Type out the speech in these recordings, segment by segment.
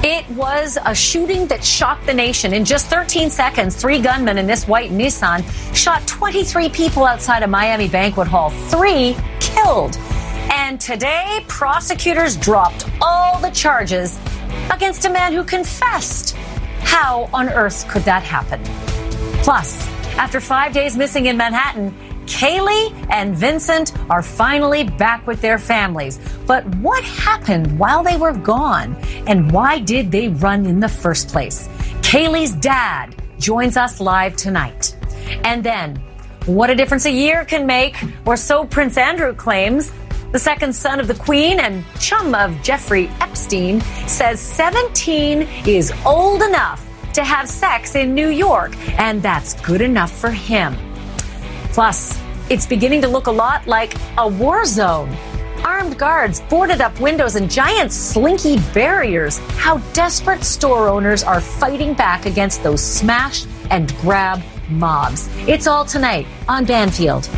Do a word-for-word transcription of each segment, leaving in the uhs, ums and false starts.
It was a shooting that shocked the nation. In just thirteen seconds, three gunmen in this white Nissan shot twenty-three people outside a Miami banquet hall. Three killed. And today, prosecutors dropped all the charges against a man who confessed. How on earth could that happen? Plus, after five days missing in Manhattan, Kaylee and Vincent are finally back with their families. But what happened while they were gone? And why did they run in the first place? Kaylee's dad joins us live tonight. And then, what a difference a year can make, or so Prince Andrew claims. The second son of the Queen and chum of Jeffrey Epstein says seventeen is old enough to have sex in New York, and that's good enough for him. Plus, it's beginning to look a lot like a war zone. Armed guards boarded up windows and giant slinky barriers. How desperate store owners are fighting back against those smash and grab mobs. It's all tonight on Banfield.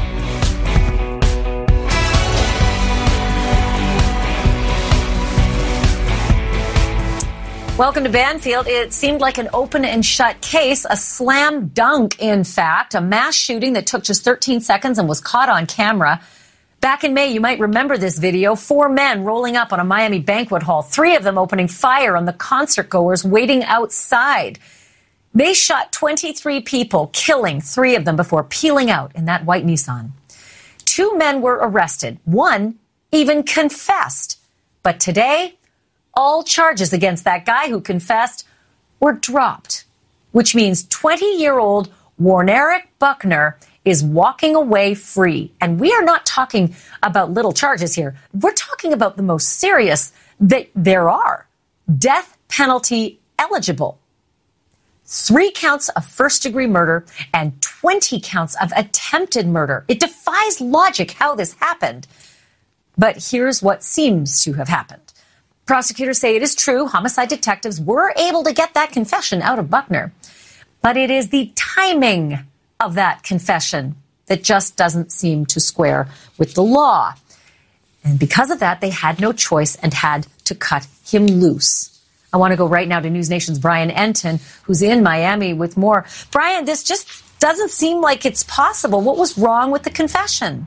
Welcome to Banfield. It seemed like an open and shut case, a slam dunk, in fact, a mass shooting that took just thirteen seconds and was caught on camera. Back in May, you might remember this video, four men rolling up on a Miami banquet hall, three of them opening fire on the concert goers waiting outside. They shot twenty-three people, killing three of them before peeling out in that white Nissan. Two men were arrested. One even confessed. But today, all charges against that guy who confessed were dropped, which means twenty-year-old Warneric Buckner is walking away free. And we are not talking about little charges here. We're talking about the most serious that there are. Death penalty eligible. Three counts of first-degree murder and twenty counts of attempted murder. It defies logic how this happened. But here's what seems to have happened. Prosecutors say it is true. Homicide detectives were able to get that confession out of Buckner. But it is the timing of that confession that just doesn't seem to square with the law. And because of that, they had no choice and had to cut him loose. I want to go right now to News Nation's Brian Enton, who's in Miami with more. Brian, this just doesn't seem like it's possible. What was wrong with the confession?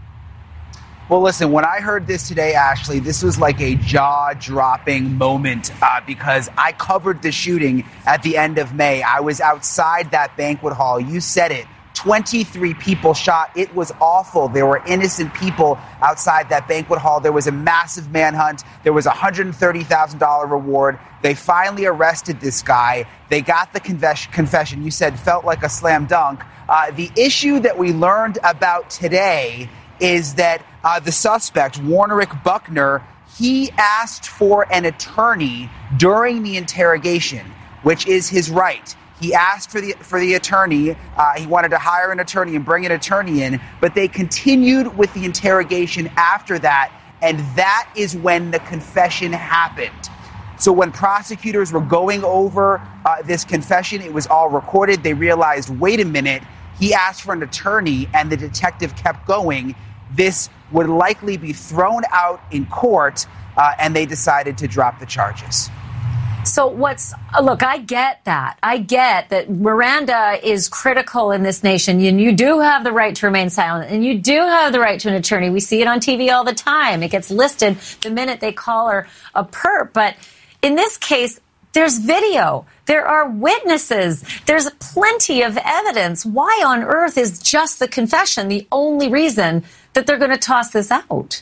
Well, listen, when I heard this today, Ashley, this was like a jaw-dropping moment uh, because I covered the shooting at the end of May. I was outside that banquet hall. You said it. twenty-three people shot. It was awful. There were innocent people outside that banquet hall. There was a massive manhunt. There was a one hundred thirty thousand dollars reward. They finally arrested this guy. They got the confess- confession. You said felt like a slam dunk. Uh, the issue that we learned about today is that uh, the suspect, Warneric Buckner, he asked for an attorney during the interrogation, which is his right. He asked for the for the attorney. Uh, he wanted to hire an attorney and bring an attorney in, but they continued with the interrogation after that, and that is when the confession happened. So when prosecutors were going over uh, this confession, it was all recorded. They realized, wait a minute, he asked for an attorney, and the detective kept going. This would likely be thrown out in court, uh, and they decided to drop the charges. So what's, look, I get that. I get that Miranda is critical in this nation, and you do have the right to remain silent, and you do have the right to an attorney. We see it on T V all the time. It gets listed the minute they call her a perp. But in this case, there's video. There are witnesses. There's plenty of evidence. Why on earth is just the confession the only reason that they're going to toss this out?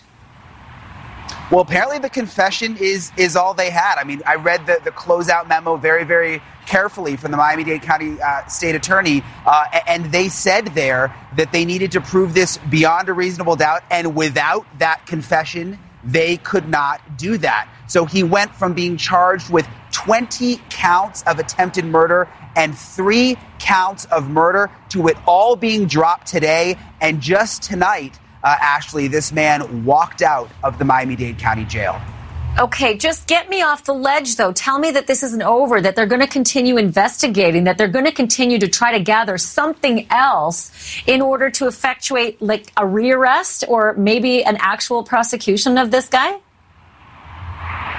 Well, apparently the confession is is all they had. I mean, I read the, the closeout memo very, very carefully from the Miami-Dade County uh, State Attorney, uh, and they said there that they needed to prove this beyond a reasonable doubt, and without that confession, they could not do that. So he went from being charged with twenty counts of attempted murder and three counts of murder to it all being dropped today, and just tonight, Uh, Ashley, this man walked out of the Miami-Dade County Jail. Okay, just get me off the ledge, though. Tell me that this isn't over, that they're going to continue investigating, that they're going to continue to try to gather something else in order to effectuate, like, a rearrest or maybe an actual prosecution of this guy?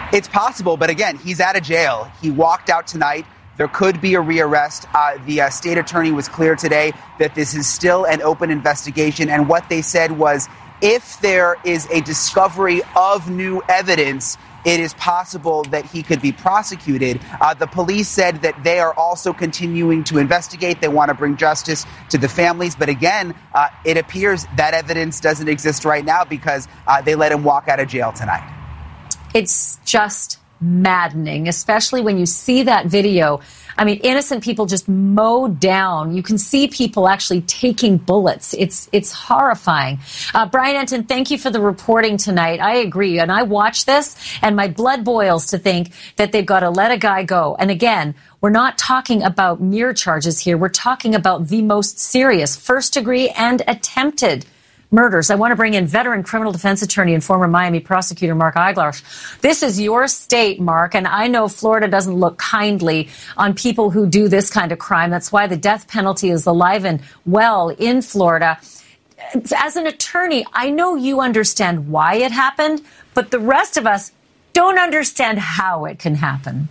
It's possible, but again, he's out of jail. He walked out tonight. There could be a rearrest. Uh, the uh, state attorney was clear today that this is still an open investigation. And what they said was if there is a discovery of new evidence, it is possible that he could be prosecuted. Uh, the police said that they are also continuing to investigate. They want to bring justice to the families. But again, uh, it appears that evidence doesn't exist right now because uh, they let him walk out of jail tonight. It's just maddening, especially when you see that video. I mean, innocent people just mowed down. You can see people actually taking bullets. It's it's horrifying. Uh, Brian Entin, thank you for the reporting tonight. I agree. And I watch this and my blood boils to think that they've got to let a guy go. And again, we're not talking about mere charges here. We're talking about the most serious first degree and attempted murders. I want to bring in veteran criminal defense attorney and former Miami prosecutor Mark Eiglarsh. This is your state, Mark, and I know Florida doesn't look kindly on people who do this kind of crime. That's why the death penalty is alive and well in Florida. As an attorney, I know you understand why it happened, but the rest of us don't understand how it can happen.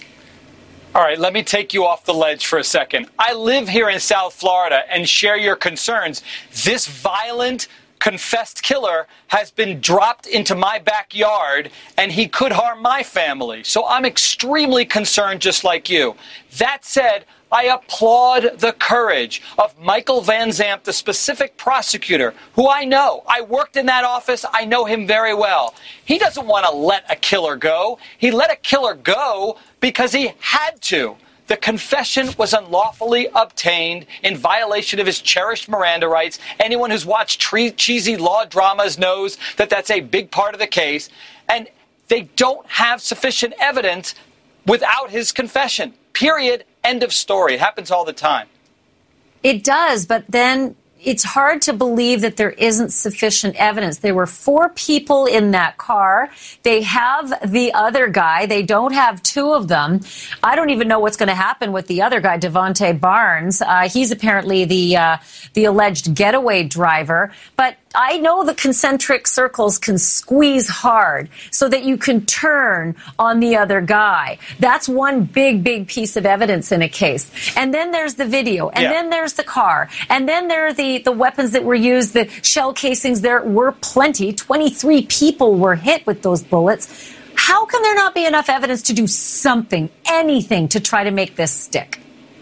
All right, let me take you off the ledge for a second. I live here in South Florida and share your concerns. This violent, confessed killer has been dropped into my backyard, and he could harm my family. So I'm extremely concerned, just like you. That said, I applaud the courage of Michael Van Zamp, the specific prosecutor, who I know. I worked in that office. I know him very well. He doesn't want to let a killer go. He let a killer go because he had to. The confession was unlawfully obtained in violation of his cherished Miranda rights. Anyone who's watched tre- cheesy law dramas knows that that's a big part of the case. And they don't have sufficient evidence without his confession. Period. End of story. It happens all the time. It does, but then it's hard to believe that there isn't sufficient evidence. There were four people in that car. They have the other guy. They don't have two of them. I don't even know what's going to happen with the other guy, Devontae Barnes. Uh, he's apparently the uh, the alleged getaway driver. But I know the concentric circles can squeeze hard so that you can turn on the other guy. That's one big, big piece of evidence in a case. And then there's the video. And yeah. then there's the car. And then there are the, the weapons that were used, the shell casings. There were plenty. twenty-three people were hit with those bullets. How can there not be enough evidence to do something, anything, to try to make this stick?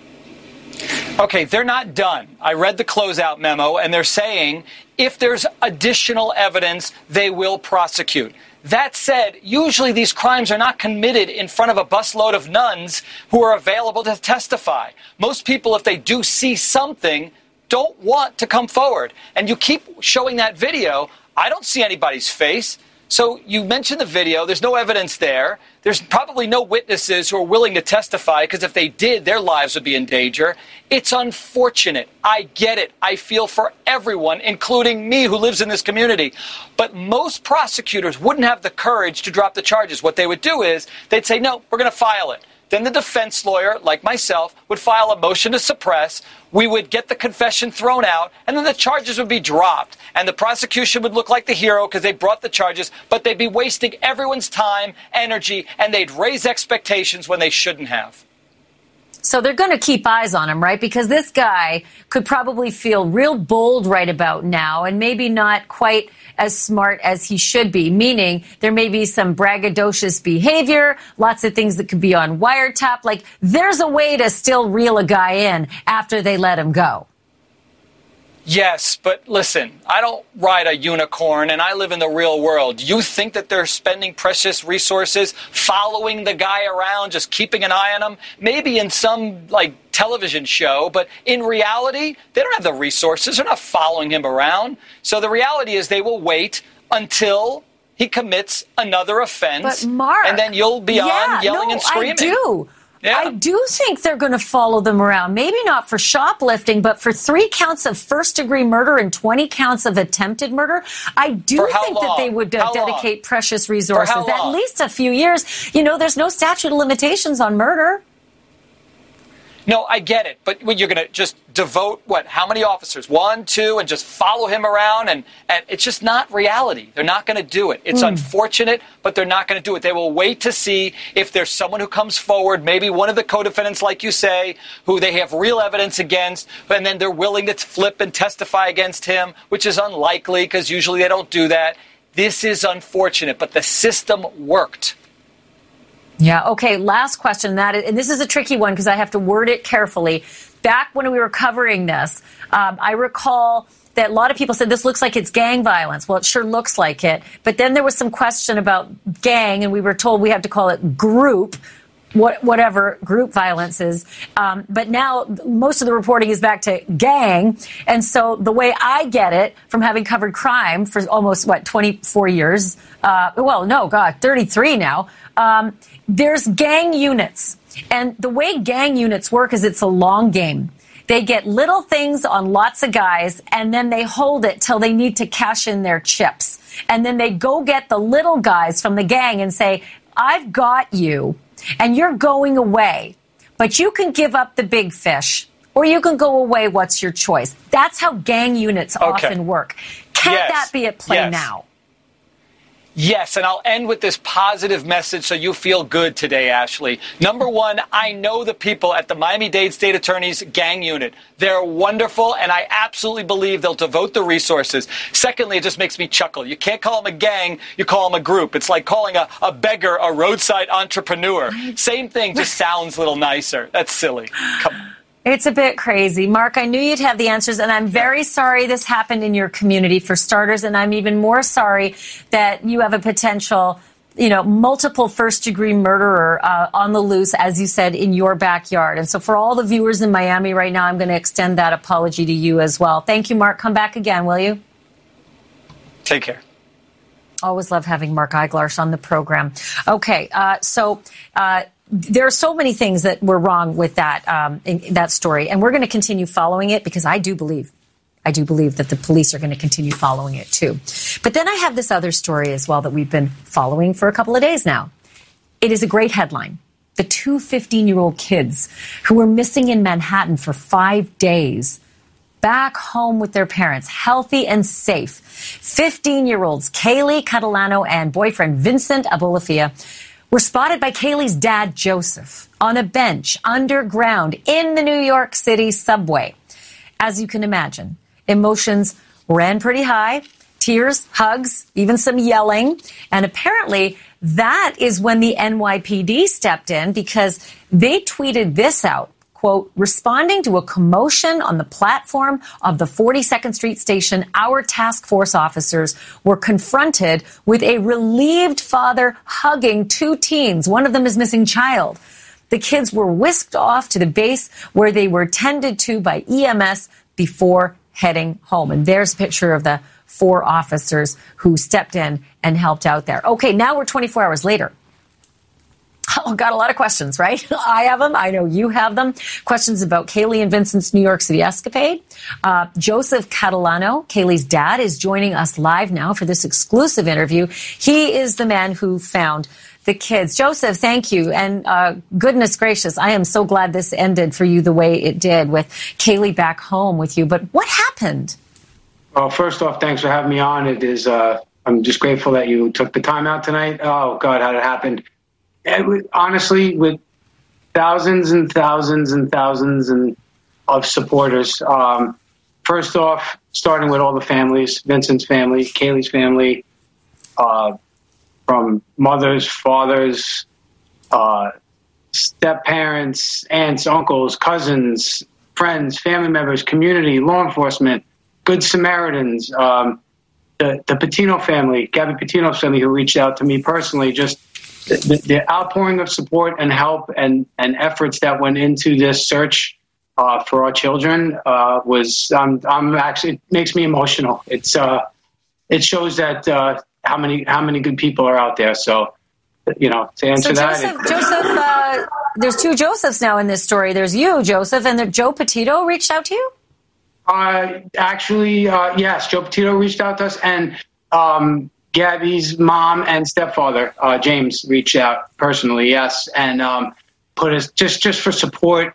Okay, they're not done. I read the closeout memo, and they're saying if there's additional evidence, they will prosecute. That said, usually these crimes are not committed in front of a busload of nuns who are available to testify. Most people, if they do see something, don't want to come forward. And you keep showing that video. I don't see anybody's face. So you mentioned the video. There's no evidence there. There's probably no witnesses who are willing to testify because if they did, their lives would be in danger. It's unfortunate. I get it. I feel for everyone, including me who lives in this community. But most prosecutors wouldn't have the courage to drop the charges. What they would do is they'd say, no, we're going to file it. Then the defense lawyer, like myself, would file a motion to suppress. We would get the confession thrown out, and then the charges would be dropped. And the prosecution would look like the hero because they brought the charges, but they'd be wasting everyone's time, energy, and they'd raise expectations when they shouldn't have. So they're going to keep eyes on him, right? Because this guy could probably feel real bold right about now and maybe not quite as smart as he should be, meaning there may be some braggadocious behavior, lots of things that could be on wiretap. Like, there's a way to still reel a guy in after they let him go. Yes, but listen, I don't ride a unicorn and I live in the real world. You think that they're spending precious resources following the guy around, just keeping an eye on him? Maybe in some, like, television show, but in reality, they don't have the resources. They're not following him around. So the reality is they will wait until he commits another offense. But Mark, and then you'll be yeah, on yelling no, and screaming. I do. Yeah. I do think they're going to follow them around. Maybe not for shoplifting, but for three counts of first-degree murder and twenty counts of attempted murder. I do think long? that they would uh, dedicate long? precious resources. At least a few years. You know, there's no statute of limitations on murder. No, I get it. But what, you're going to just devote, what, how many officers? One, two, and just follow him around? And, and it's just not reality. They're not going to do it. It's mm. unfortunate, but they're not going to do it. They will wait to see if there's someone who comes forward, maybe one of the co-defendants, like you say, who they have real evidence against, and then they're willing to flip and testify against him, which is unlikely because usually they don't do that. This is unfortunate, but the system worked. Yeah. Okay. Last question. That is, and this is a tricky one because I have to word it carefully. Back when we were covering this, um, I recall that a lot of people said this looks like it's gang violence. Well, it sure looks like it. But then there was some question about gang, and we were told we had to call it group, what, whatever group violence is. Um, but now most of the reporting is back to gang. And so the way I get it from having covered crime for almost, what, twenty-four years, uh, well, no, God, thirty-three now. Um, there's gang units. And the way gang units work is it's a long game. They get little things on lots of guys, and then they hold it till they need to cash in their chips. And then they go get the little guys from the gang and say, I've got you, and you're going away. But you can give up the big fish, or you can go away. What's your choice? That's how gang units okay. often work. Can't yes. that be at play yes. now? Yes, and I'll end with this positive message so you feel good today, Ashley. Number one, I know the people at the Miami-Dade State Attorney's gang unit. They're wonderful, and I absolutely believe they'll devote the resources. Secondly, it just makes me chuckle. You can't call them a gang, you call them a group. It's like calling a, a beggar a roadside entrepreneur. Same thing, just sounds a little nicer. That's silly. Come on. It's a bit crazy. Mark, I knew you'd have the answers, and I'm very sorry this happened in your community, for starters, and I'm even more sorry that you have a potential, you know, multiple first-degree murderer uh, on the loose, as you said, in your backyard. And so for all the viewers in Miami right now, I'm going to extend that apology to you as well. Thank you, Mark. Come back again, will you? Take care. Always love having Mark Eiglarsh on the program. Okay, uh, so... Uh, There are so many things that were wrong with that um, in, that story, and we're going to continue following it because I do believe, I do believe that the police are going to continue following it too. But then I have this other story as well that we've been following for a couple of days now. It is a great headline. The two fifteen-year-old kids who were missing in Manhattan for five days, back home with their parents, healthy and safe. fifteen-year-olds Kaylee Catalano and boyfriend Vincent Abulafia were spotted by Kaylee's dad, Joseph, on a bench underground in the New York City subway. As you can imagine, emotions ran pretty high, tears, hugs, even some yelling. And apparently that is when the N Y P D stepped in because they tweeted this out. Quote, responding to a commotion on the platform of the forty-second Street station, our task force officers were confronted with a relieved father hugging two teens. One of them is missing child. The kids were whisked off to the base where they were tended to by E M S before heading home. And there's a picture of the four officers who stepped in and helped out there. Okay, now we're twenty-four hours later. Oh, got a lot of questions, right? I have them. I know you have them. Questions about Kaylee and Vincent's New York City escapade. Uh, Joseph Catalano, Kaylee's dad, is joining us live now for this exclusive interview. He is the man who found the kids. Joseph, thank you. And uh, goodness gracious, I am so glad this ended for you the way it did with Kaylee back home with you. But what happened? Well, first off, thanks for having me on. It is, uh, I'm just grateful that you took the time out tonight. Oh, God, how it happened. It, honestly, with thousands and thousands and thousands and of supporters. Um, first off, starting with all the families, Vincent's family, Kaylee's family, uh, from mothers, fathers, uh, step-parents, aunts, uncles, cousins, friends, family members, community, law enforcement, Good Samaritans, um, the, the Patino family, Gabby Patino's family, who reached out to me personally, just The, the outpouring of support and help and, and efforts that went into this search uh, for our children uh, was um, I'm actually it makes me emotional. It's uh, it shows that uh, how many how many good people are out there. So you know to answer so that, Joseph, it, Joseph, uh, there's two Josephs now in this story. There's you, Joseph, and the, Joe Petito reached out to you. Uh, actually, uh, yes, Joe Petito reached out to us and. Um, Gabby's mom and stepfather, uh, James, reached out personally, yes, and um, put us just just for support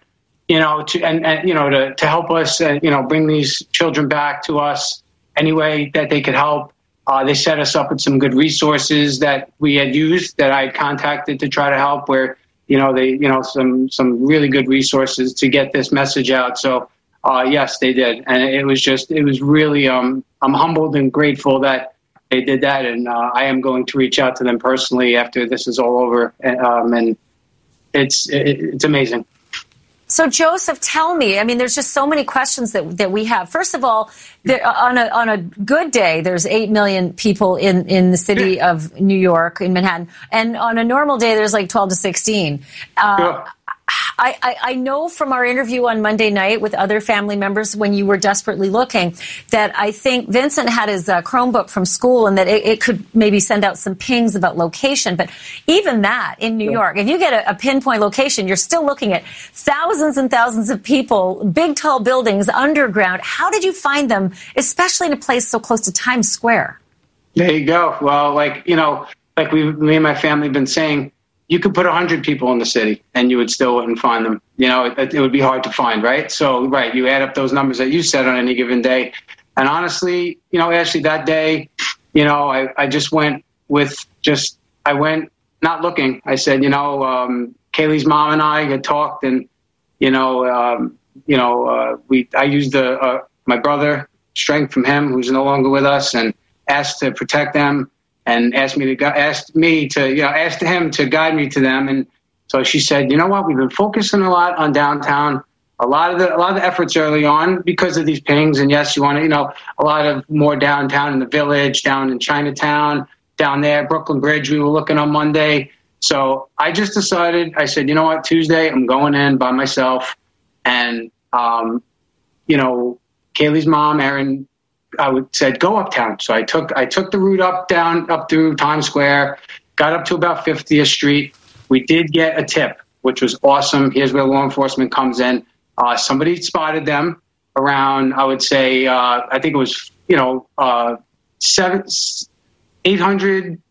you know, to, and, and, you know, to, to help us, uh, you know, bring these children back to us any way that they could help. Uh, they set us up with some good resources that we had used that I contacted to try to help where, you know, they, you know, some, some really good resources to get this message out. So, uh, yes, they did. And it was just, it was really, um, I'm humbled and grateful that they did that. And, uh, I am going to reach out to them personally after this is all over. Um, and it's, it, it's amazing. So, Joseph, tell me, I mean, there's just so many questions that that we have. First of all, there, on a on a good day, there's eight million people in, in the city of New York, in Manhattan. And on a normal day, there's like twelve to sixteen. Uh, yeah. I, I, I know from our interview on Monday night with other family members when you were desperately looking that I think Vincent had his uh, Chromebook from school and that it, it could maybe send out some pings about location. But even that in New York, if you get a, a pinpoint location, you're still looking at thousands and thousands of people, big, tall buildings, underground. How did you find them, especially in a place so close to Times Square? There you go. Well, like, you know, like we, me and my family have been saying, you could put one hundred people in the city and you would still wouldn't find them. You know, it, it would be hard to find, right? So, right, you add up those numbers that you said on any given day. And honestly, you know, actually that day, you know, I, I just went with just, I went not looking. I said, you know, um, Kaylee's mom and I had talked and, you know, um, you know, uh, we, I used the, uh, my brother, strength from him, who's no longer with us, and asked to protect them. And asked me to asked me to you know asked him to guide me to them, and so she said, you know what, we've been focusing a lot on downtown, a lot of the a lot of the efforts early on because of these pings, and yes, you want to you know a lot of more downtown in the Village, down in Chinatown, down there, Brooklyn Bridge. We were looking on Monday, so I just decided. I said, you know what, Tuesday I'm going in by myself, and um, you know, Kaylee's mom, Erin, I would said go uptown. So I took I took the route up down up through Times Square, got up to about fiftieth Street. We did get a tip, which was awesome. Here's where law enforcement comes in. Uh, somebody spotted them around, I would say, uh, I think it was you know uh, seven eight hundred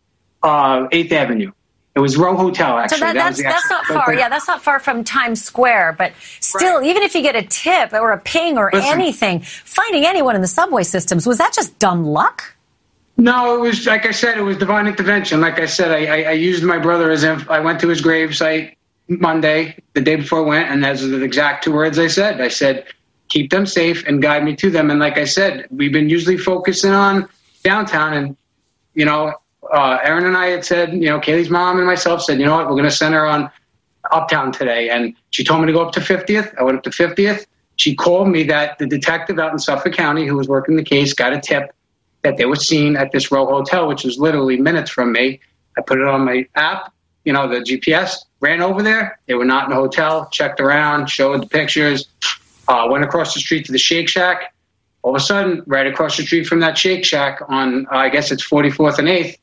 uh, eighth Avenue. It was Row Hotel, actually. So that, that's, that that's not far. Yeah, that's not far from Times Square. But still, right. Even if you get a tip or a ping or Listen, anything, finding anyone in the subway systems, was that just dumb luck? No, it was, like I said, it was divine intervention. Like I said, I, I, I used my brother as if I went to his gravesite Monday, the day before I went, and those are the exact two words I said. I said, keep them safe and guide me to them. And like I said, we've been usually focusing on downtown, and, you know, Uh, Erin and I had said, you know, Kaylee's mom and myself said, you know what, we're going to send her on uptown today. And she told me to go up to fiftieth. I went up to fiftieth. She called me that the detective out in Suffolk County who was working the case got a tip that they were seen at this Row Hotel, which was literally minutes from me. I put it on my app, you know, the G P S, ran over there. They were not in the hotel, checked around, showed the pictures, uh, went across the street to the Shake Shack. All of a sudden, right across the street from that Shake Shack on, uh, I guess it's forty-fourth and eighth,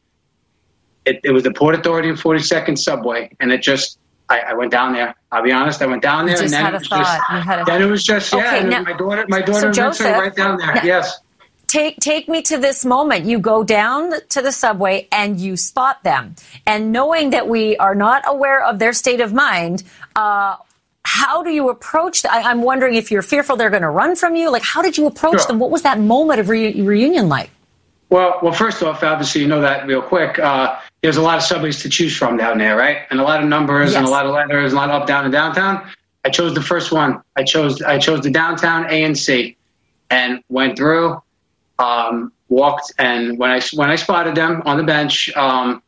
It, it was the Port Authority and forty-second subway, and it just, I, I went down there. I'll be honest, I went down there, you just and then had it a was thought. just, you had a... then it was just, yeah, okay, now, my daughter, my daughter so Joseph, right down there, now, yes. Take, take me to this moment. You go down to the subway and you spot them. And knowing that we are not aware of their state of mind, uh, how do you approach that? I, I'm wondering if you're fearful they're going to run from you. Like, how did you approach Sure. them? What was that moment of re- reunion like? Well, well, first off, obviously, you know that real quick. Uh, there's a lot of subways to choose from down there, right? And a lot of numbers yes. and a lot of letters, a lot of up, down, and downtown. I chose the first one. I chose I chose the downtown A and C, and went through, um, walked, and when I when I spotted them on the bench, um,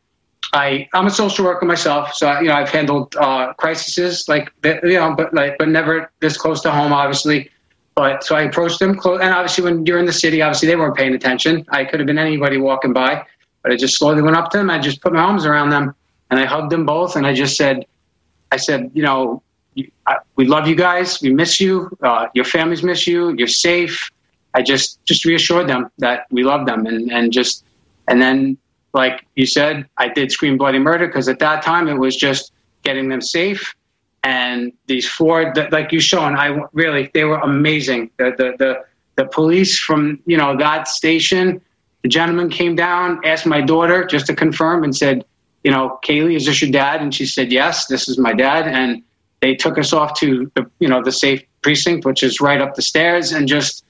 I I'm a social worker myself, so you know I've handled uh, crises like you know, but like but never this close to home, obviously. But so I approached them close, and obviously when you're in the city, obviously they weren't paying attention. I could have been anybody walking by, but I just slowly went up to them. I just put my arms around them and I hugged them both. And I just said, I said, you know, you, I, we love you guys. We miss you. Uh, your families miss you. You're safe. I just, just reassured them that we love them. And, and just, and then like you said, I did scream bloody murder because at that time it was just getting them safe. And these four, like you shown, I really, they were amazing. The, the the the police from, you know, that station, the gentleman came down, asked my daughter just to confirm and said, you know, Kaylee, is this your dad? And she said, yes, this is my dad. And they took us off to the, you know, the safe precinct, which is right up the stairs, and just,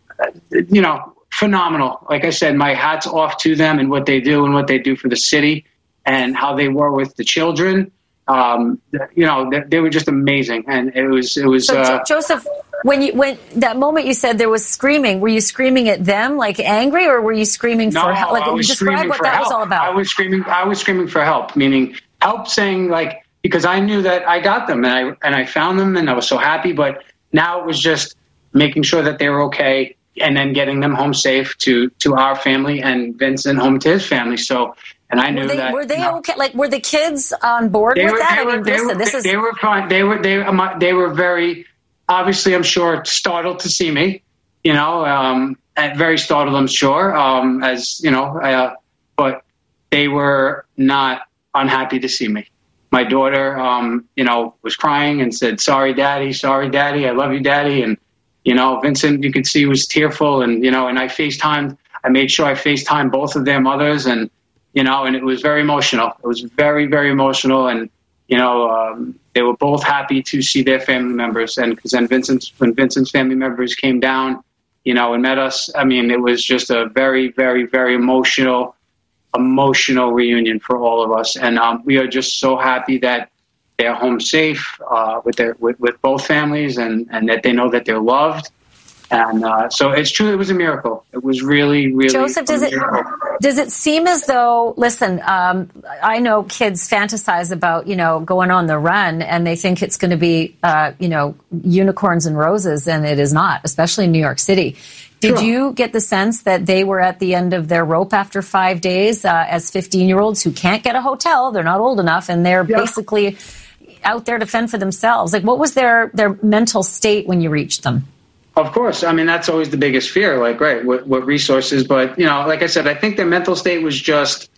you know, phenomenal. Like I said, my hat's off to them and what they do and what they do for the city and how they were with the children. Um, you know, they, they were just amazing. And it was, it was, so, uh, Joseph, when you, when that moment you said there was screaming, were you screaming at them like angry, or were you screaming no, for help? Like, I was describe screaming what for that help. was all about. I was screaming, I was screaming for help, meaning help saying like, because I knew that I got them and I, and I found them and I was so happy, but now it was just making sure that they were okay and then getting them home safe to, to our family and Vincent home to his family. So, and I knew were they, that. Were they you know, okay? Like, were the kids on board with were, that? They I were, mean, they listen, were, this they, is. They were fine. They were, they, they were very, obviously, I'm sure, startled to see me, you know, um, and very startled, I'm sure, um, as, you know, uh, but they were not unhappy to see me. My daughter, um, you know, was crying and said, sorry, daddy, sorry, daddy, I love you, daddy. And, you know, Vincent, you could see, was tearful. And, you know, and I FaceTimed, I made sure I FaceTimed both of their mothers. And, you know, and it was very emotional. It was very, very emotional. And, you know, um, they were both happy to see their family members. And because then Vincent's, when Vincent's family members came down, you know, and met us, I mean, it was just a very, very, very emotional, emotional reunion for all of us. And um, we are just so happy that they're home safe uh, with their with, with both families, and, and that they know that they're loved. And uh, so it's true, it was a miracle. It was really, really Joseph, does it, does it seem as though, listen, um, I know kids fantasize about, you know, going on the run, and they think it's going to be, uh, you know, unicorns and roses, and it is not, especially in New York City. Did Sure. you get the sense that they were at the end of their rope after five days uh, as fifteen-year-olds who can't get a hotel, they're not old enough, and they're yeah. basically out there to fend for themselves? Like, what was their, their mental state when you reached them? Of course. I mean, that's always the biggest fear, like, right, what, what resources. But, you know, like I said, I think their mental state was just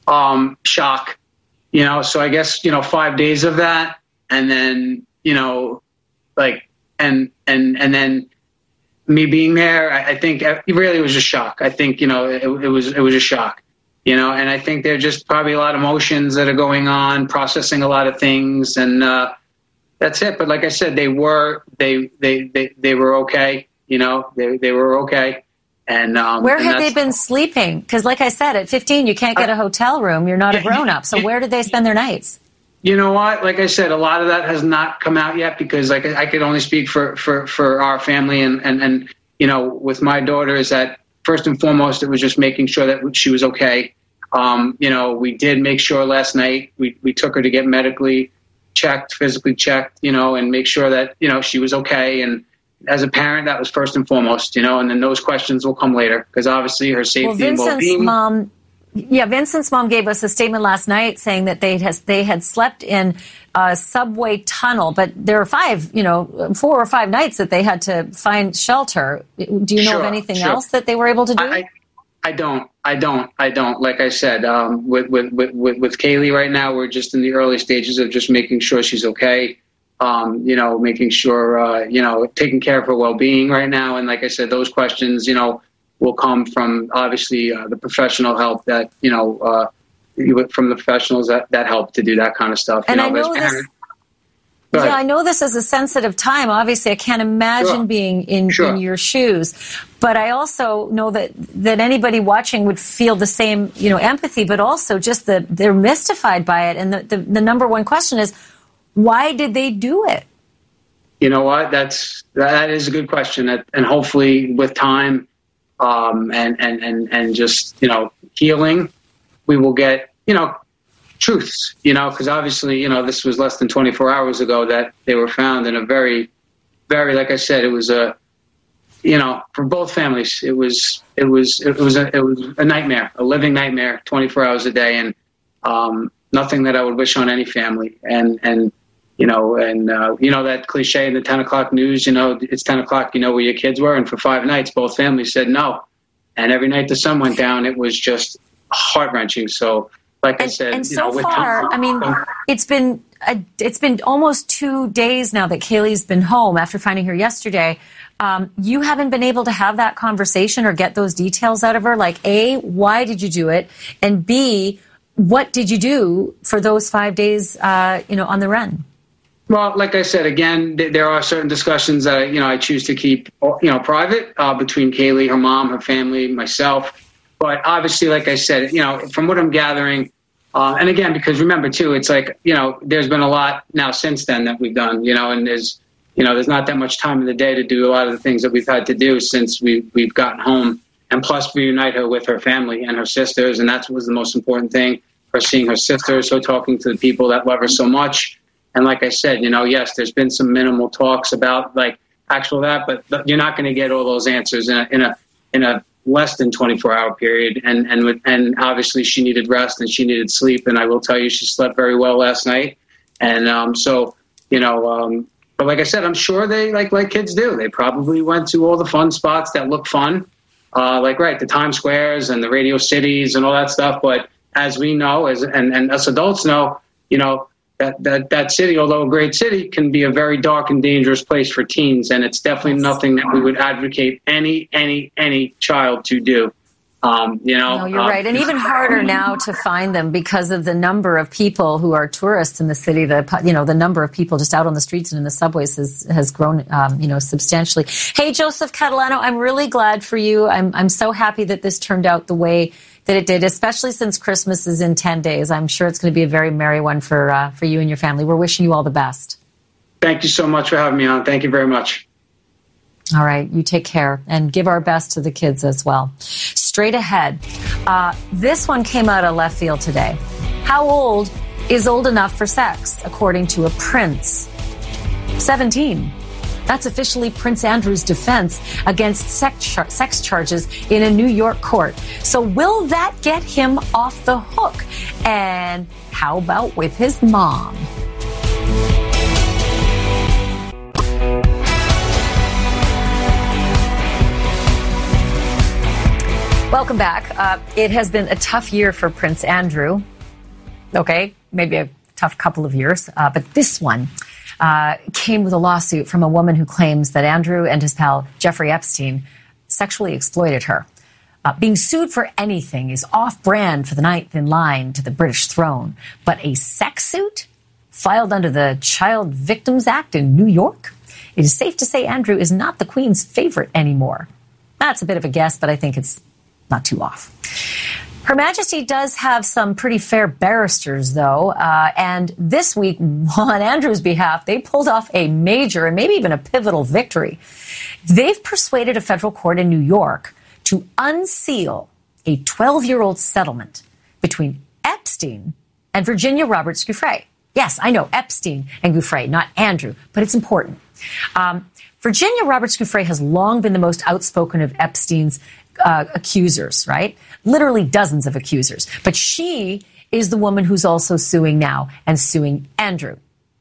um, shock, you know. So I guess, you know, five days of that. And then, you know, like, and and and then me being there, I, I think it really was a shock. I think, you know, it, it was it was a shock, you know. And I think there are just probably a lot of emotions that are going on, processing a lot of things. And, uh, that's it. But like I said, they were they they they, they were okay. You know, they they were okay. And um, where and had they been sleeping? Because like I said, at fifteen, you can't get a hotel room. You're not a grown up. So where did they spend their nights? You know what? Like I said, a lot of that has not come out yet, because like I could only speak for for, for our family and, and and you know, with my daughter, is that first and foremost, it was just making sure that she was okay. Um, you know, we did make sure last night we we took her to get medically checked, physically checked, you know, and make sure that, you know, she was okay. And as a parent, that was first and foremost, you know, and then those questions will come later, because obviously her safety well, Vincent's and well-being. Mom, yeah, Vincent's mom gave us a statement last night saying that they has they had slept in a subway tunnel, but there were five, you know, four or five nights that they had to find shelter. Do you know Sure, of anything sure. else that they were able to do? I, I, I don't. I don't. I don't. Like I said, um, with, with, with, with Kaylee right now, we're just in the early stages of just making sure she's okay. Um, you know, making sure, uh, you know, taking care of her well-being right now. And like I said, those questions, you know, will come from obviously uh, the professional help that, you know, uh, from the professionals that, that help to do that kind of stuff. You and know, I know as this. parents. Yeah, I know this is a sensitive time. Obviously, I can't imagine Sure. being in, Sure. in your shoes. But I also know that, that anybody watching would feel the same, you know, empathy, but also just that they're mystified by it. And the, the, the number one question is, why did they do it? You know what? That's that is a good question, and hopefully with time um, and and and and just you know healing, we will get you know truths. You know, because obviously you know this was less than twenty-four hours ago that they were found in a very, very like I said, it was a you know for both families it was it was it was a it was a nightmare, a living nightmare, twenty-four hours a day, and um, nothing that I would wish on any family. And and. You know, and, uh, you know, that cliche in the ten o'clock news, you know, it's ten o'clock, you know where your kids were. And for five nights, both families said no. And every night the sun went down, it was just heart-wrenching. So, like and, I said, and you so know, with far, time, I mean, it's been a, it's been almost two days now that Kaylee's been home after finding her yesterday. Um, you haven't been able to have that conversation or get those details out of her. Like, A, why did you do it? And B, what did you do for those five days, uh, you know, on the run? Well, like I said, again, th- there are certain discussions that, you know, I choose to keep, you know, private uh, between Kaylee, her mom, her family, myself. But obviously, like I said, you know, from what I'm gathering, uh, and again, because remember, too, it's like, you know, there's been a lot now since then that we've done, you know, and there's, you know, there's not that much time in the day to do a lot of the things that we've had to do since we, we've gotten home. And plus, reunite her with her family and her sisters. And that was the most important thing, her seeing her sisters, her talking to the people that love her so much. And like I said, you know, yes, there's been some minimal talks about like actual that, but you're not going to get all those answers in a, in a, in a less than twenty-four hour period. And, and, and obviously she needed rest and she needed sleep. And I will tell you, she slept very well last night. And um, so, you know, um, but like I said, I'm sure they like, like kids do. They probably went to all the fun spots that look fun. Uh, like, right, the Times Squares and the Radio Cities and all that stuff. But as we know, as and, and us adults know, you know, that, that, that city, although a great city, can be a very dark and dangerous place for teens. And it's definitely nothing that we would advocate any, any, any child to do. Um, you know, no, you're um, right. And even harder now to find them because of the number of people who are tourists in the city. The, you know, the number of people just out on the streets and in the subways has, has grown, um, you know, substantially. Hey, Joseph Catalano, I'm really glad for you. I'm, I'm so happy that this turned out the way that it did, especially since Christmas is in ten days. I'm sure it's going to be a very merry one for, uh, for you and your family. We're wishing you all the best. Thank you so much for having me on. Thank you very much. All right, you take care and give our best to the kids as well. Straight ahead, uh, this one came out of left field today. How old is old enough for sex, according to a prince? seventeen. That's officially Prince Andrew's defense against sex, char- sex charges in a New York court. So will that get him off the hook? And how about with his mom? Welcome back. Uh, it has been a tough year for Prince Andrew. Okay, maybe a tough couple of years. Uh, but this one uh, came with a lawsuit from a woman who claims that Andrew and his pal Jeffrey Epstein sexually exploited her. Uh, being sued for anything is off-brand for the ninth in line to the British throne. But a sex suit filed under the Child Victims Act in New York? It is safe to say Andrew is not the Queen's favorite anymore. That's a bit of a guess, but I think it's not too off. Her Majesty does have some pretty fair barristers, though, uh, and this week, on Andrew's behalf, they pulled off a major and maybe even a pivotal victory. They've persuaded a federal court in New York to unseal a twelve-year-old settlement between Epstein and Virginia Roberts Giuffre. Yes, I know, Epstein and Giuffre, not Andrew, but it's important. Um, Virginia Roberts Giuffre has long been the most outspoken of Epstein's Uh, accusers, right? Literally dozens of accusers. But she is the woman who's also suing now and suing Andrew.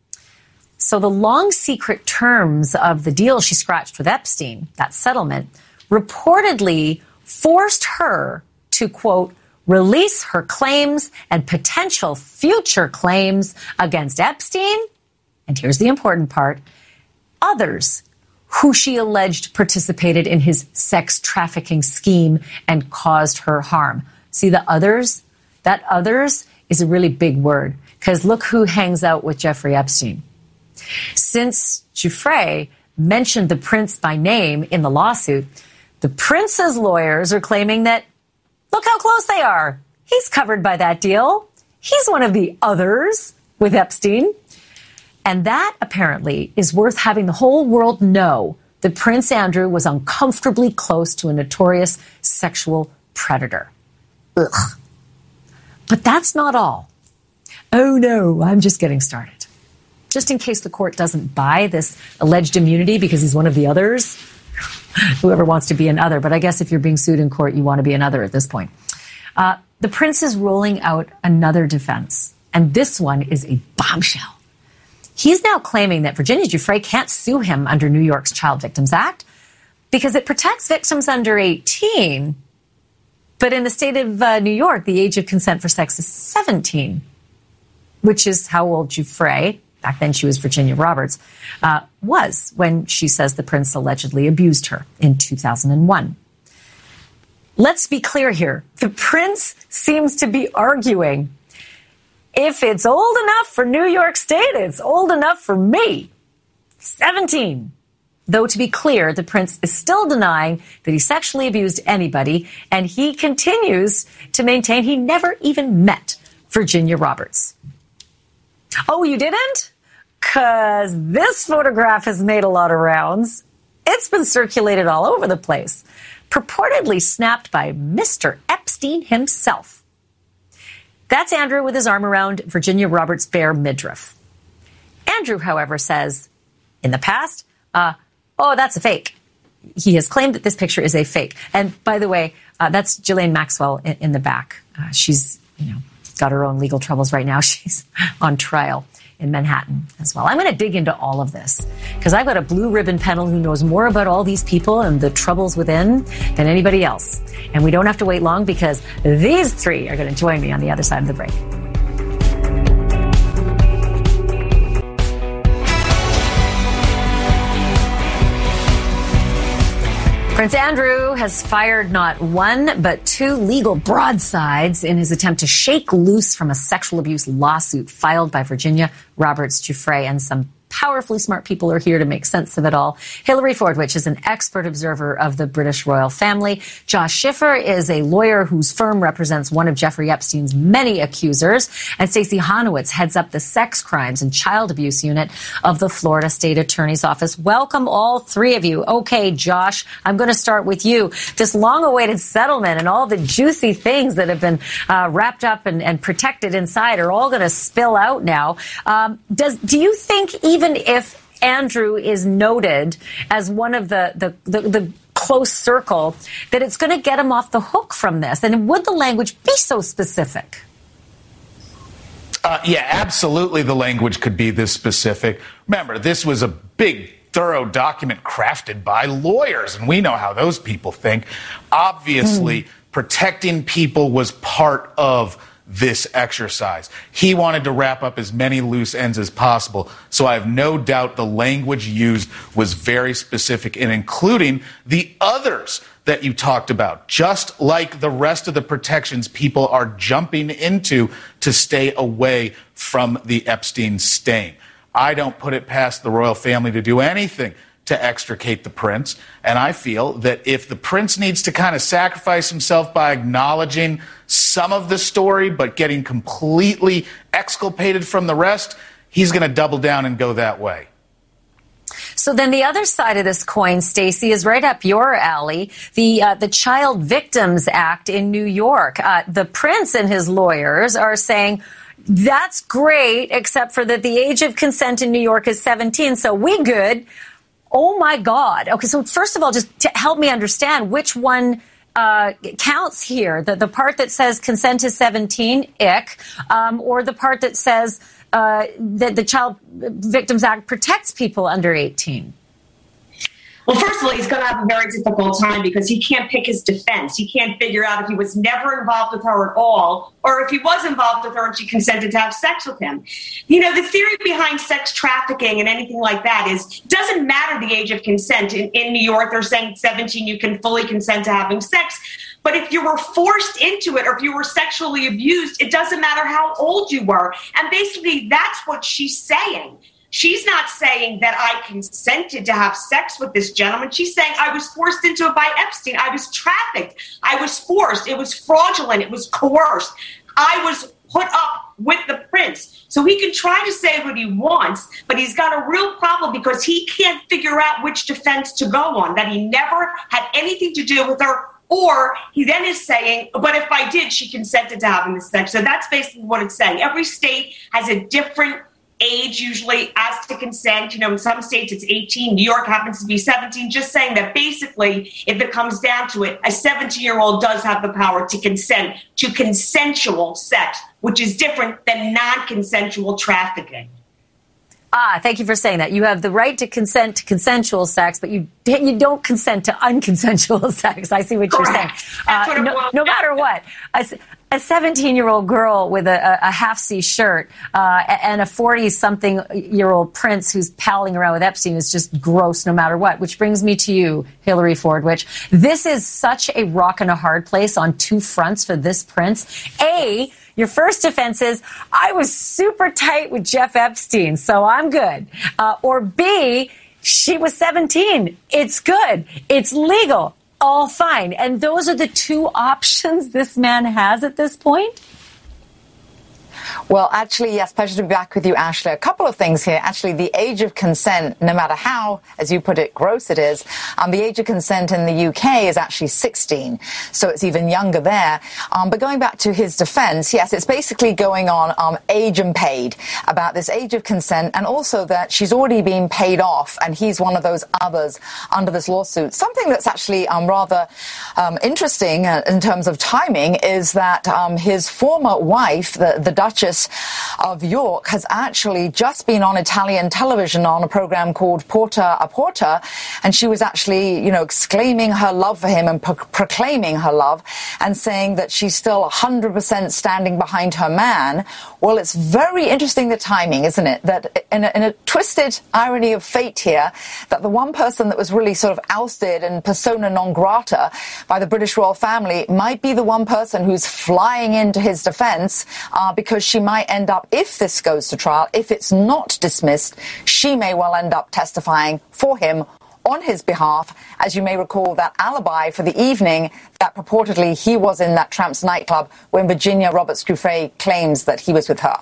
So the long secret terms of the deal she scratched with Epstein, that settlement, reportedly forced her to, quote, release her claims and potential future claims against Epstein. And here's the important part. Others who she alleged participated in his sex trafficking scheme and caused her harm. See the others? That others is a really big word, because look who hangs out with Jeffrey Epstein. Since Giuffre mentioned the prince by name in the lawsuit, the prince's lawyers are claiming that, look how close they are. He's covered by that deal. He's one of the others with Epstein. And that, apparently, is worth having the whole world know that Prince Andrew was uncomfortably close to a notorious sexual predator. Ugh. But that's not all. Oh, no, I'm just getting started. Just in case the court doesn't buy this alleged immunity because he's one of the others, whoever wants to be an other. But I guess if you're being sued in court, you want to be an other at this point. Uh, the prince is rolling out another defense, and this one is a bombshell. He's now claiming that Virginia Giuffre can't sue him under New York's Child Victims Act because it protects victims under eighteen. But in the state of uh, New York, the age of consent for sex is seventeen, which is how old Giuffre, back then she was Virginia Roberts, uh, was when she says the prince allegedly abused her in two thousand one. Let's be clear here. The prince seems to be arguing if it's old enough for New York State, it's old enough for me. seventeen. Though, to be clear, the prince is still denying that he sexually abused anybody, and he continues to maintain he never even met Virginia Roberts. Oh, you didn't? Because this photograph has made a lot of rounds. It's been circulated all over the place, purportedly snapped by Mister Epstein himself. That's Andrew with his arm around Virginia Roberts' bare midriff. Andrew, however, says, in the past, uh, oh, that's a fake. He has claimed that this picture is a fake. And by the way, uh, that's Ghislaine Maxwell in, in the back. Uh, she's, you know, got her own legal troubles right now. She's on trial in Manhattan as well. I'm going to dig into all of this because I've got a blue ribbon panel who knows more about all these people and the troubles within than anybody else. And we don't have to wait long because these three are going to join me on the other side of the break. Prince Andrew has fired not one, but two legal broadsides in his attempt to shake loose from a sexual abuse lawsuit filed by Virginia Roberts Giuffre, and some powerfully smart people are here to make sense of it all. Hilary Fordwich is an expert observer of the British royal family. Josh Schiffer is a lawyer whose firm represents one of Jeffrey Epstein's many accusers. And Stacey Honowitz heads up the sex crimes and child abuse unit of the Florida State Attorney's Office. Welcome, all three of you. Okay, Josh, I'm going to start with you. This long-awaited settlement and all the juicy things that have been uh, wrapped up and, and protected inside are all going to spill out now. Um, does do you think even if Andrew is noted as one of the, the, the, the close circle, that it's going to get him off the hook from this? And would the language be so specific? Uh, yeah, absolutely the language could be this specific. Remember, this was a big, thorough document crafted by lawyers, and we know how those people think. Obviously, mm. protecting people was part of this exercise. He wanted to wrap up as many loose ends as possible, so I have no doubt the language used was very specific, and including the others that you talked about, just like the rest of the protections people are jumping into to stay away from the Epstein stain. I don't put it past the royal family to do anything to extricate the prince, and I feel that if the prince needs to kind of sacrifice himself by acknowledging some of the story but getting completely exculpated from the rest, he's going to double down and go that way. So then the other side of this coin, Stacey, is right up your alley. The uh, the Child Victims Act in New York. Uh, the prince and his lawyers are saying, that's great, except for that the age of consent in New York is seventeen, so we good. Oh, my God. Okay, so first of all, just to help me understand which one uh, counts here. The, the part that says consent is seventeen, ick, um, or the part that says uh, that the Child Victims Act protects people under eighteen. Well, first of all, he's going to have a very difficult time because he can't pick his defense. He can't figure out if he was never involved with her at all, or if he was involved with her and she consented to have sex with him. You know, the theory behind sex trafficking and anything like that is it doesn't matter the age of consent. In, in New York, they're saying seventeen, you can fully consent to having sex. But if you were forced into it or if you were sexually abused, it doesn't matter how old you were. And basically, that's what she's saying. She's not saying that I consented to have sex with this gentleman. She's saying I was forced into it by Epstein. I was trafficked. I was forced. It was fraudulent. It was coerced. I was put up with the prince. So he can try to say what he wants, but he's got a real problem because he can't figure out which defense to go on, that he never had anything to do with her. Or he then is saying, but if I did, she consented to having the sex. So that's basically what it's saying. Every state has a different age usually as to consent. You know, in some states it's eighteen. New York happens to be seventeen. Just saying that basically, if it comes down to it, a seventeen-year-old does have the power to consent to consensual sex, which is different than non-consensual trafficking. Ah, thank you for saying that. You have the right to consent to consensual sex, but you you don't consent to unconsensual sex. I see what Correct. You're saying. That's Uh, what it no, boils no down matter to. what, a, a seventeen-year-old girl with a, a half-C shirt uh, and a forty-something-year-old prince who's palling around with Epstein is just gross no matter what, which brings me to you, Hilary Fordwich. This is such a rock and a hard place on two fronts for this prince. A, Your first defense is, I was super tight with Jeff Epstein, so I'm good. Uh, or B, she was seventeen. It's good. It's legal. All fine. And those are the two options this man has at this point? Well, actually, yes, pleasure to be back with you, Ashley. A couple of things here. Actually, the age of consent, no matter how, as you put it, gross it is, um, the age of consent in the U K is actually sixteen. So it's even younger there. Um, but going back to his defense, yes, it's basically going on um, age and paid about this age of consent, and also that she's already been paid off and he's one of those others under this lawsuit. Something that's actually um, rather um, interesting uh, in terms of timing is that um, his former wife, the, the Duchess of York, has actually just been on Italian television on a program called Porta a Porta, and she was actually, you know, exclaiming her love for him and pro- proclaiming her love and saying that she's still one hundred percent standing behind her man. Well, it's very interesting, the timing, isn't it? That in a, in a twisted irony of fate here, that the one person that was really sort of ousted and persona non grata by the British royal family might be the one person who's flying into his defense uh, because she might end up, if this goes to trial, if it's not dismissed, she may well end up testifying for him on his behalf. As you may recall, that alibi for the evening that purportedly he was in that Tramps nightclub when Virginia Roberts Giuffre claims that he was with her.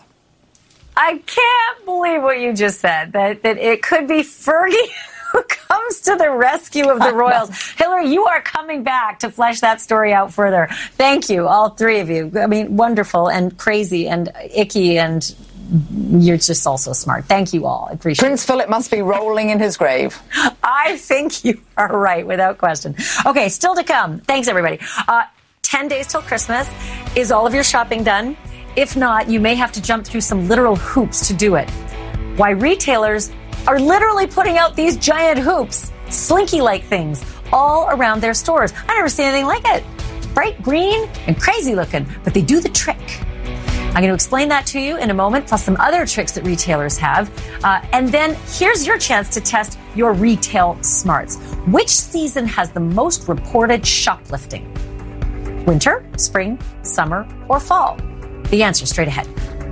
I can't believe what you just said, that, that it could be Fergie who comes to the rescue of the royals. Hillary, you are coming back to flesh that story out further. Thank you, all three of you. I mean, wonderful and crazy and icky, and you're just also smart. Thank you all. I appreciate Prince it. Philip must be rolling in his grave. I think you are right, without question. Okay, still to come. Thanks, everybody. Uh, ten days till Christmas. Is all of your shopping done? If not, you may have to jump through some literal hoops to do it. Why retailers are literally putting out these giant hoops, slinky-like things, all around their stores. I never seen anything like it. Bright green and crazy looking, but they do the trick. I'm going to explain that to you in a moment, plus some other tricks that retailers have. Uh, and then here's your chance to test your retail smarts. Which season has the most reported shoplifting? Winter, spring, summer, or fall? The answer straight ahead.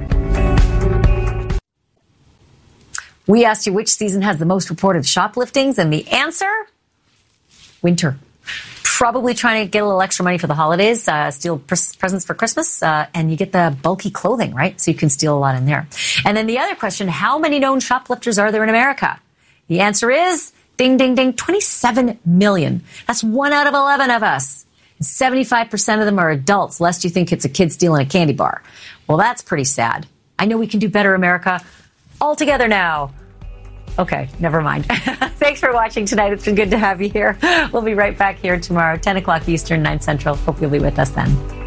We asked you which season has the most reported shopliftings, and the answer? Winter. Probably trying to get a little extra money for the holidays, uh, steal pres- presents for Christmas, uh, and you get the bulky clothing, right? So you can steal a lot in there. And then the other question, how many known shoplifters are there in America? The answer is, ding, ding, ding, twenty-seven million. That's one out of eleven of us. And seventy-five percent of them are adults, lest you think it's a kid stealing a candy bar. Well, that's pretty sad. I know we can do better, America. All together now. Okay, never mind. Thanks for watching tonight. It's been good to have you here. We'll be right back here tomorrow, ten o'clock Eastern, nine Central. Hope you'll be with us then.